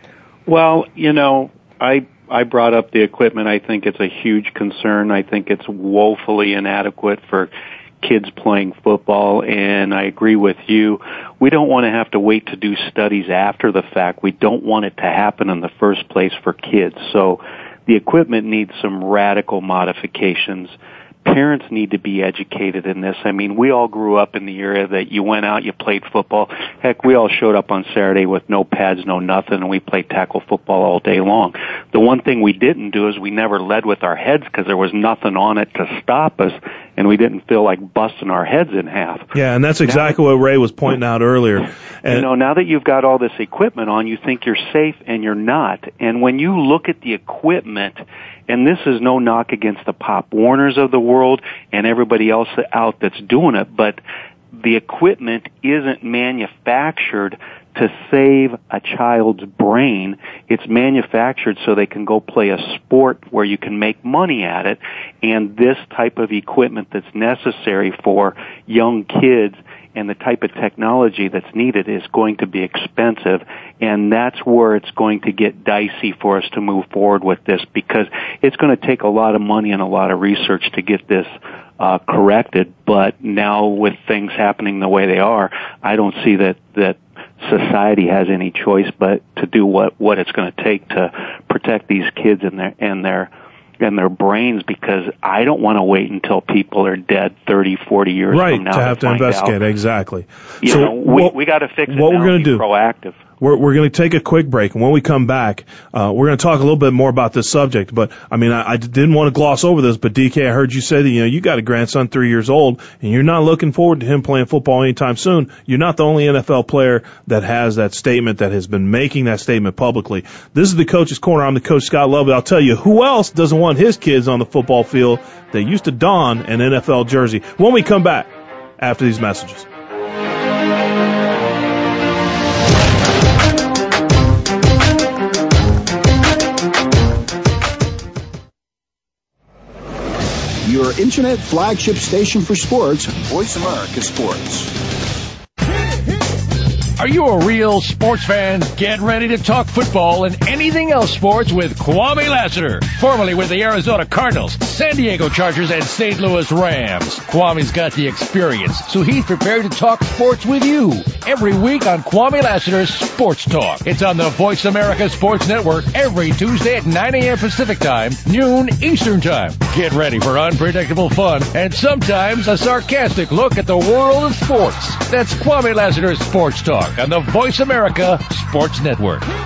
Well, you know, I I brought up the equipment. I think it's a huge concern. I think it's woefully inadequate for kids playing football, and I agree with you. We don't want to have to wait to do studies after the fact. We don't want it to happen in the first place for kids. So the equipment needs some radical modifications. Parents need to be educated in this. I mean, we all grew up in the era that you went out, you played football. Heck, we all showed up on Saturday with no pads, no nothing, and we played tackle football all day long. The one thing we didn't do is we never led with our heads because there was nothing on it to stop us, and we didn't feel like busting our heads in half. Yeah, and that's exactly now, what Ray was pointing out earlier. And you know, now that you've got all this equipment on, you think you're safe, and you're not. And when you look at the equipment, and this is no knock against the Pop Warners of the world and everybody else out that's doing it, but the equipment isn't manufactured to save a child's brain. It's manufactured so they can go play a sport where you can make money at it. And this type of equipment that's necessary for young kids and the type of technology that's needed is going to be expensive, and that's where it's going to get dicey for us to move forward with this, because it's going to take a lot of money and a lot of research to get this uh, corrected. But now with things happening the way they are, I don't see that that society has any choice but to do what what it's going to take to protect these kids and their and their and their brains, because I don't want to wait until people are dead thirty, forty years right, from now to have to, to investigate. Out. Exactly. You so know, we what, we got to fix it what now we're going to do? Proactive. We're, we're going to take a quick break, and when we come back, uh, we're going to talk a little bit more about this subject. But, I mean, I, I didn't want to gloss over this, but D K, I heard you say that, you know, you got a grandson three years old, and you're not looking forward to him playing football anytime soon. You're not the only N F L player that has that statement, that has been making that statement publicly. This is the Coach's Corner. I'm the coach, Scott Lovely. I'll tell you, who else doesn't want his kids on the football field that used to don an N F L jersey? When we come back after these messages. Your internet flagship station for sports, Voice America Sports. Are you a real sports fan? Get ready to talk football and anything else sports with Kwame Lassiter, formerly with the Arizona Cardinals, San Diego Chargers, and Saint Louis Rams. Kwame's got the experience, so he's prepared to talk sports with you every week on Kwame Lassiter's Sports Talk. It's on the Voice America Sports Network every Tuesday at nine a.m. Pacific Time, noon Eastern Time. Get ready for unpredictable fun and sometimes a sarcastic look at the world of sports. That's Kwame Lassiter's Sports Talk on the Voice America Sports Network. Do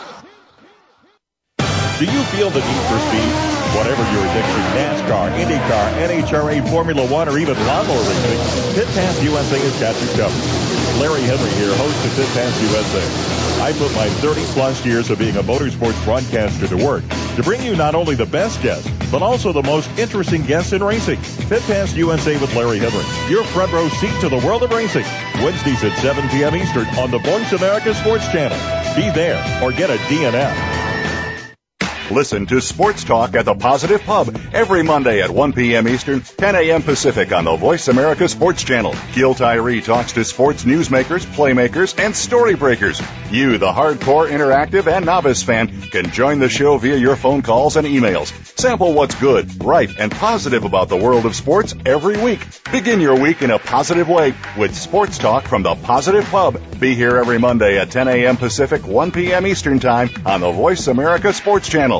you feel the need for speed? Whatever your addiction, NASCAR, IndyCar, N H R A, Formula One, or even lawnmower racing, Pit Pass U S A has got you covered. Larry Henry here, host of Pit Pass U S A. I put my thirty-plus years of being a motorsports broadcaster to work to bring you not only the best guests, but also the most interesting guests in racing. Pit Pass U S A with Larry Henry, your front row seat to the world of racing. Wednesdays at seven p.m. Eastern on the Voice America Sports Channel. Be there or get a D N F. Listen to Sports Talk at the Positive Pub every Monday at one p.m. Eastern, ten a.m. Pacific on the Voice America Sports Channel. Gil Tyree talks to sports newsmakers, playmakers, and story breakers. You, the hardcore, interactive, and novice fan, can join the show via your phone calls and emails. Sample what's good, right, and positive about the world of sports every week. Begin your week in a positive way with Sports Talk from the Positive Pub. Be here every Monday at ten a.m. Pacific, one p.m. Eastern Time on the Voice America Sports Channel.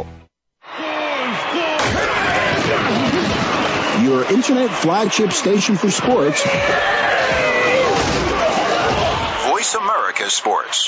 Your internet flagship station for sports. Voice America Sports.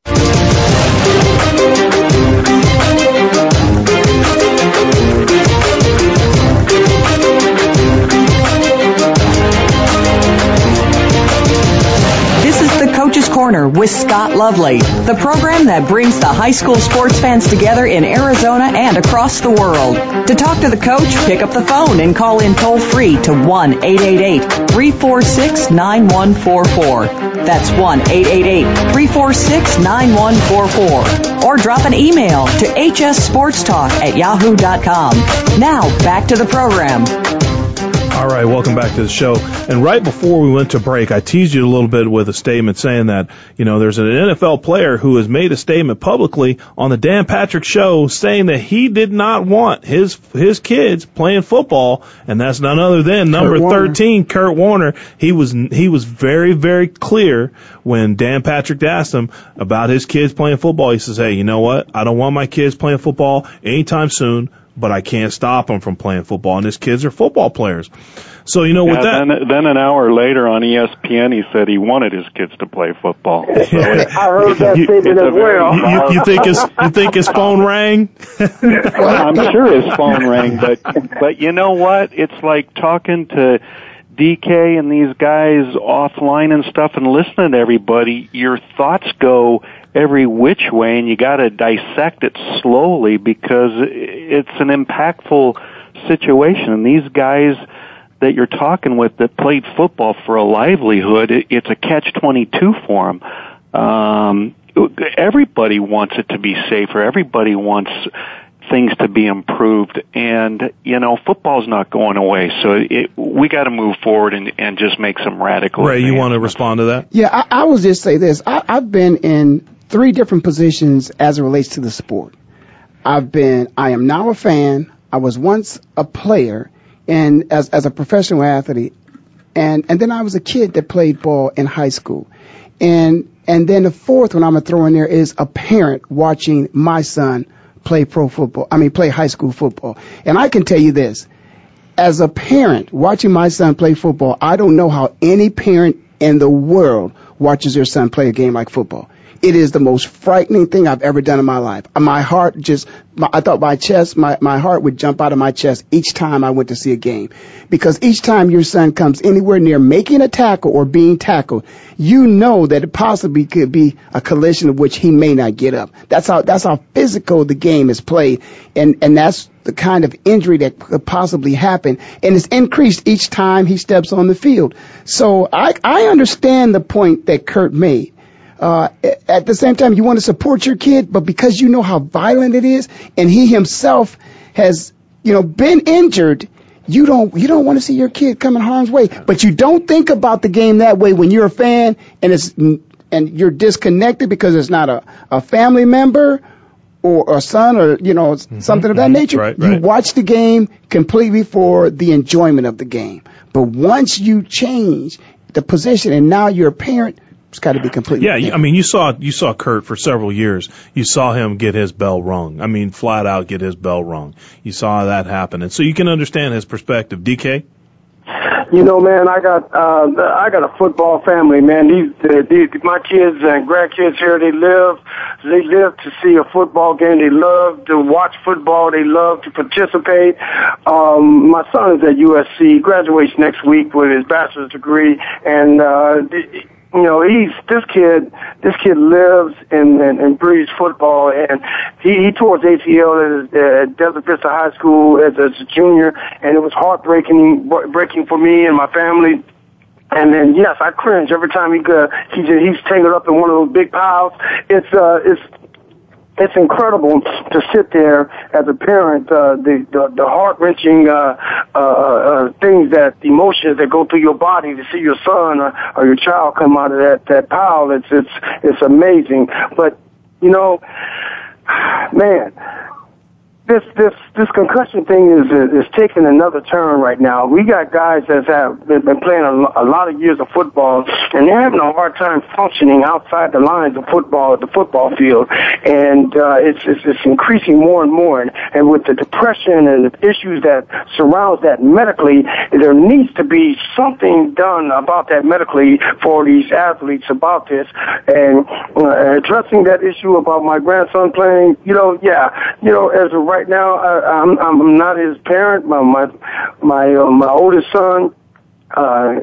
This is the Coach's Corner with Scott Lovely, the program that brings the high school sports fans together in Arizona and across the world. To talk to the coach, pick up the phone and call in toll free to one eight eight eight, three four six, nine one four four. That's one eight eight eight, three four six, nine one four four. Or drop an email to hssportstalk at yahoo dot com. Now, back to the program. All right, welcome back to the show. And right before we went to break, I teased you a little bit with a statement saying that, you know, there's an N F L player who has made a statement publicly on the Dan Patrick Show saying that he did not want his his kids playing football, and that's none other than number thirteen, Kurt Warner. He was he was very, very clear when Dan Patrick asked him about his kids playing football. He says, hey, you know what? I don't want my kids playing football anytime soon, but I can't stop them from playing football, and his kids are football players. So, you know, yeah, with that... Then, then an hour later on E S P N, he said he wanted his kids to play football. So I heard that you, statement as well. You, you, think his, you think his phone rang? Well, I'm sure his phone rang, but but you know what? It's like talking to D K and these guys offline and stuff and listening to everybody. Your thoughts go every which way, and you got to dissect it slowly because it's an impactful situation. And these guys that you're talking with that played football for a livelihood, it's a catch twenty-two for them. Um, everybody wants it to be safer. Everybody wants things to be improved, and you know, football's not going away. So it, we got to move forward and, and just make some radical. Ray, you want to respond to that? Yeah, I, I will just say this: I, I've been in three different positions as it relates to the sport. I've been, I am now a fan. I was once a player, and as as a professional athlete, and and then I was a kid that played ball in high school, and and then the fourth one I'm gonna throw in there is a parent watching my son play pro football. I mean, play high school football. And I can tell you this: as a parent watching my son play football, I don't know how any parent in the world watches their son play a game like football. It is the most frightening thing I've ever done in my life. My heart just, my, I thought my chest, my, my heart would jump out of my chest each time I went to see a game. Because each time your son comes anywhere near making a tackle or being tackled, you know that it possibly could be a collision of which he may not get up. That's how, that's how physical the game is played. And, and that's the kind of injury that could possibly happen. And it's increased each time he steps on the field. So I, I understand the point that Kurt made. Uh, at the same time, you want to support your kid, but because you know how violent it is, and he himself has, you know, been injured, you don't, you don't want to see your kid come in harm's way. But you don't think about the game that way when you're a fan and it's, and you're disconnected because it's not a, a family member or a son or, you know, mm-hmm, something of that mm-hmm, nature. Right, you right. watch the game completely for the enjoyment of the game. But once you change the position and now you're a parent, it's got to be completely. Yeah, different. I mean, you saw you saw Kurt for several years. You saw him get his bell rung. I mean, flat out get his bell rung. You saw that happen, and so you can understand his perspective. D K. You know, man, I got uh, I got a football family, man. These, uh, these my kids and grandkids here, they live they live to see a football game. They love to watch football. They love to participate. Um, my son is at U S C, graduates next week with his bachelor's degree, and uh, you know, he's this kid. This kid lives and, and, and breathes football, and he, he tore his A C L at, at Desert Vista High School as, as a junior, and it was heartbreaking, breaking for me and my family. And then, yes, I cringe every time he go, he just, he's tangled up in one of those big piles. It's uh, it's. It's incredible to sit there as a parent, uh, the, the, the heart-wrenching, uh, uh, uh, things that, emotions that go through your body to see your son or, or your child come out of that, that pile. It's, it's, it's amazing. But, you know, man, this, this, this concussion thing is, is taking another turn right now. We got guys that have been playing a, a lot of years of football, and they're having a hard time functioning outside the lines of football at the football field. And, uh, it's, it's, it's increasing more and more. And, and with the depression and the issues that surrounds that medically, there needs to be something done about that medically for these athletes about this. And, uh, addressing that issue about my grandson playing, you know, yeah, you know, as a right now, I, I'm I'm not his parent. My my my, uh, my oldest son uh,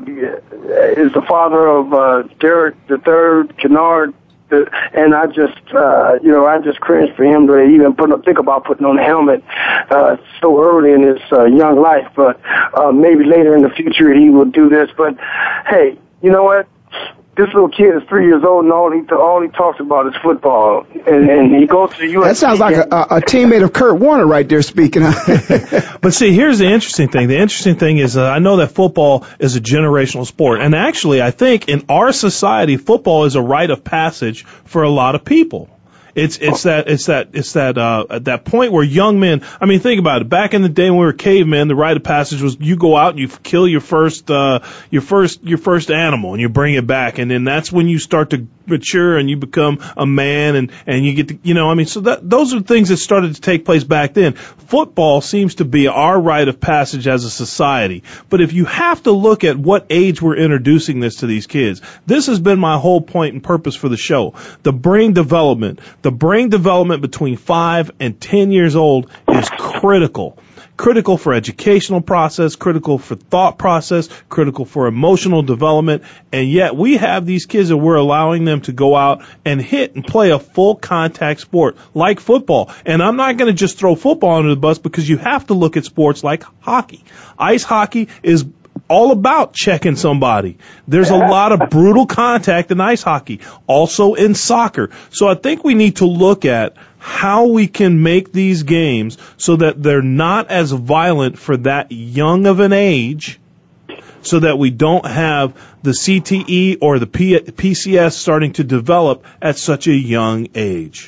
is the father of uh, Derek the Third, Kennard, the, and I just uh, you know I just cringe for him to even put think about putting on a helmet uh, so early in his uh, young life. But uh, maybe later in the future he will do this. But hey, you know what? This little kid is three years old, and all he all he talks about is football. And, and he goes to the U S. That sounds like a, a teammate of Kurt Warner right there speaking. But see, here's the interesting thing. The interesting thing is uh, I know that football is a generational sport, and actually, I think in our society, football is a rite of passage for a lot of people. It's it's that it's that it's that uh at that point where young men. I mean, think about it. Back in the day when we were cavemen, the rite of passage was you go out and you kill your first uh your first your first animal and you bring it back, and then that's when you start to mature and you become a man and and you get to, you know, I mean, so that those are things that started to take place back then. Football seems to be our rite of passage as a society. But if you have to look at what age we're introducing this to these kids, this has been my whole point and purpose for the show. The brain development. The brain development between five and ten years old is critical. Critical for educational process, critical for thought process, critical for emotional development, and yet we have these kids that we're allowing them to go out and hit and play a full contact sport like football. And I'm not going to just throw football under the bus because you have to look at sports like hockey. Ice hockey is all about checking somebody. There's a lot of brutal contact in ice hockey, also in soccer. So I think we need to look at how we can make these games so that they're not as violent for that young of an age, so that we don't have the C T E or the P- PCS starting to develop at such a young age.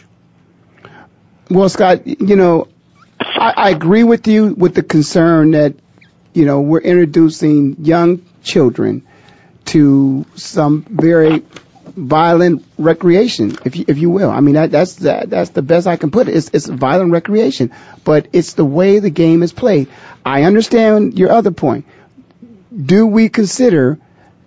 Well, Scott, you know, I, I agree with you with the concern that, you know, we're introducing young children to some very violent recreation, if you, if you will. I mean, that, that's that, that's the best I can put it. It's, it's violent recreation, but it's the way the game is played. I understand your other point. Do we consider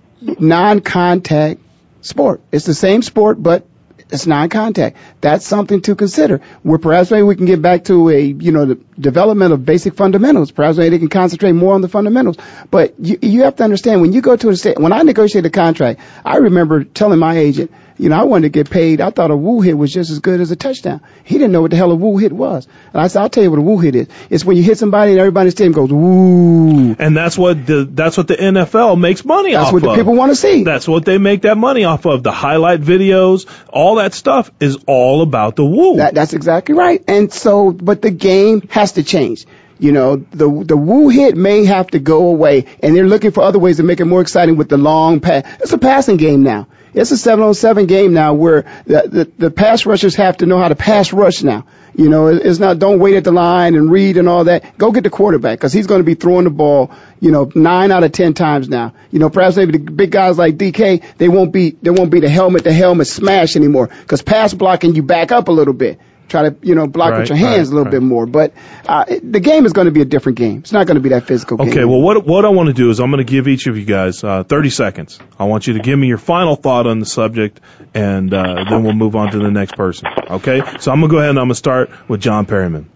non-contact sport? It's the same sport, but it's non-contact. That's something to consider. Where perhaps maybe we can get back to a, you know, the development of basic fundamentals. Perhaps maybe they can concentrate more on the fundamentals. But you, you have to understand, when you go to a state, when I negotiated a contract, I remember telling my agent, you know, I wanted to get paid. I thought a woo hit was just as good as a touchdown. He didn't know what the hell a woo hit was. And I said, I'll tell you what a woo hit is. It's when you hit somebody and everybody in the stadium goes, woo. And that's what the, that's what the N F L makes money that's off of. That's what the people want to see. That's what they make that money off of. The highlight videos, all that stuff is all about the woo. That, that's exactly right. And so, but the game has to change. You know, the the woo hit may have to go away, and they're looking for other ways to make it more exciting with the long pass. It's a passing game now. It's a seven on seven game now where the, the, the pass rushers have to know how to pass rush now. You know, it's not don't wait at the line and read and all that. Go get the quarterback because he's going to be throwing the ball, you know, nine out of ten times now. You know, perhaps maybe the big guys like D K, they won't be, they won't be the helmet to helmet smash anymore because pass blocking you back up a little bit. Try to, you know, block right, with your hands right, a little right. bit more. But uh, it, the game is going to be a different game. It's not going to be that physical game. Okay, well, what what I want to do is I'm going to give each of you guys uh, thirty seconds. I want you to give me your final thought on the subject, and uh, then we'll move on to the next person. Okay? So I'm going to go ahead and I'm going to start with John Perryman.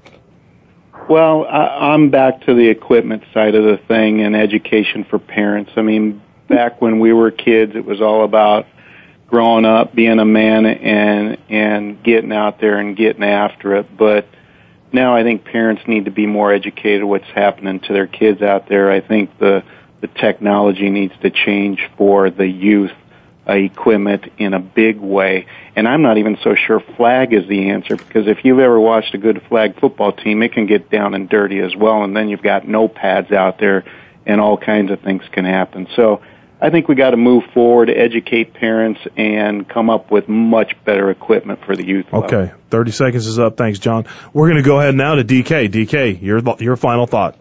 Well, I, I'm back to the equipment side of the thing and education for parents. I mean, back when we were kids, it was all about growing up, being a man, and and getting out there and getting after it. But now I think parents need to be more educated what's happening to their kids out there. I think the the technology needs to change for the youth uh, equipment in a big way. And I'm not even so sure flag is the answer, because if you've ever watched a good flag football team, it can get down and dirty as well, and then you've got no pads out there, and all kinds of things can happen. So I think we got to move forward, educate parents, and come up with much better equipment for the youth level. Okay, thirty seconds is up. Thanks, John. We're going to go ahead now to D K. D K, your your final thought.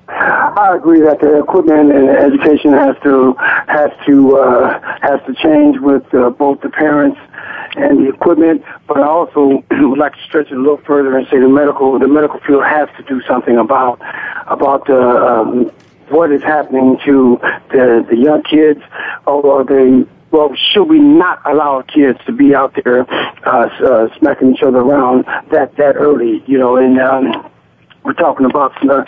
I agree that the equipment and the education has to has to uh, has to change with uh, both the parents and the equipment. But I also would like to stretch it a little further and say the medical the medical field has to do something about about the. Um, what is happening to the, the young kids, or they, well, should we not allow kids to be out there uh, uh, smacking each other around that, that early, you know, and um, we're talking about, uh,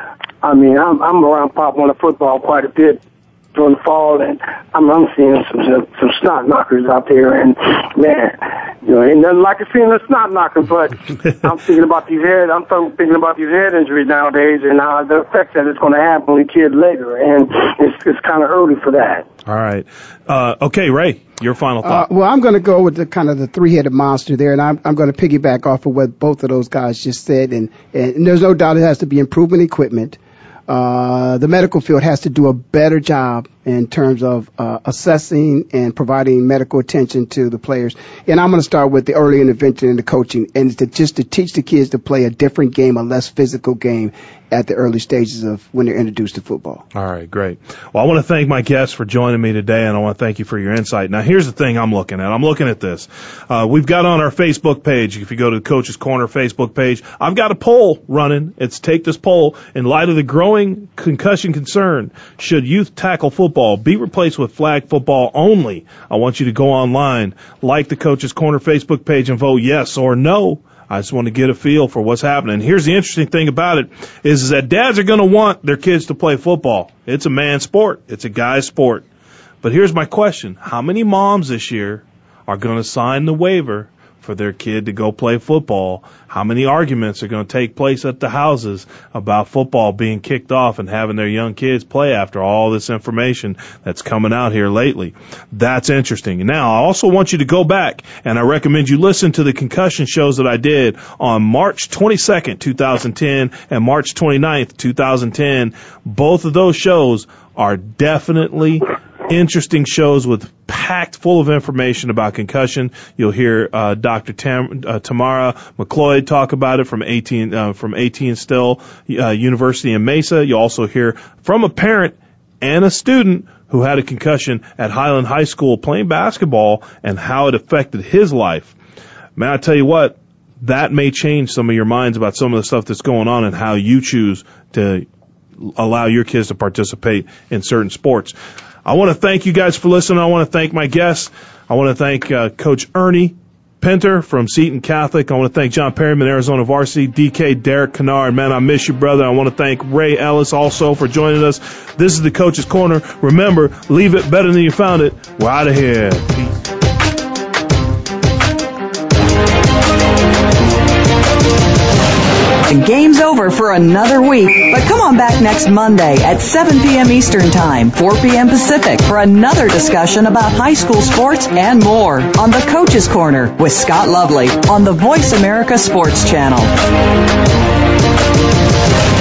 I mean, I'm, I'm around Pop Warner football quite a bit during the fall, and I'm, I'm seeing some, some some snot knockers out there, and man, you know, ain't nothing like a seeing a snot knocker. But I'm thinking about these head, I'm thinking about these head injuries nowadays, and uh, the effects that it's going to have on the kid later, and it's it's kind of early for that. All right, uh, okay, Ray, your final thought. Uh, well, I'm going to go with the kind of the three-headed monster there, and I'm I'm going to piggyback off of what both of those guys just said, and and there's no doubt it has to be improvement equipment. Uh, the medical field has to do a better job in terms of uh, assessing and providing medical attention to the players. And I'm going to start with the early intervention and the coaching, and to just to teach the kids to play a different game, a less physical game at the early stages of when they're introduced to football. All right, great. Well, I want to thank my guests for joining me today, and I want to thank you for your insight. Now, here's the thing I'm looking at. I'm looking at this. Uh, we've got on our Facebook page, if you go to the Coach's Corner Facebook page, I've got a poll running. It's take this poll. In light of the growing concussion concern, should youth tackle football be replaced with flag football only? I want you to go online, like the Coach's Corner Facebook page, and vote yes or no. I just want to get a feel for what's happening. Here's the interesting thing about it is, is that dads are going to want their kids to play football. It's a man's sport. It's a guy's sport. But here's my question. How many moms this year are going to sign the waiver for their kid to go play football? How many arguments are going to take place at the houses about football being kicked off and having their young kids play after all this information that's coming out here lately? That's interesting. Now, I also want you to go back, and I recommend you listen to the concussion shows that I did on March twenty-second, twenty ten, and March twenty-ninth, twenty ten. Both of those shows are definitely interesting shows with packed full of information about concussion. You'll hear uh, Doctor Tam, uh, Tamara McLeod talk about it from AT uh, from AT and Still uh, University in Mesa. You'll also hear from a parent and a student who had a concussion at Highland High School playing basketball and how it affected his life. Man, I tell you what, that may change some of your minds about some of the stuff that's going on and how you choose to allow your kids to participate in certain sports. I want to thank you guys for listening. I want to thank my guests. I want to thank uh, Coach Ernie Pinter from Seton Catholic. I want to thank John Perryman, Arizona Varsity, D K Derek Kennard. Man, I miss you, brother. I want to thank Ray Ellis also for joining us. This is the Coach's Corner. Remember, leave it better than you found it. We're out of here. Peace. The game's over for another week, but come on back next Monday at seven p.m. Eastern Time, four p.m. Pacific for another discussion about high school sports and more on the Coach's Corner with Scott Lovely on the Voice America Sports Channel.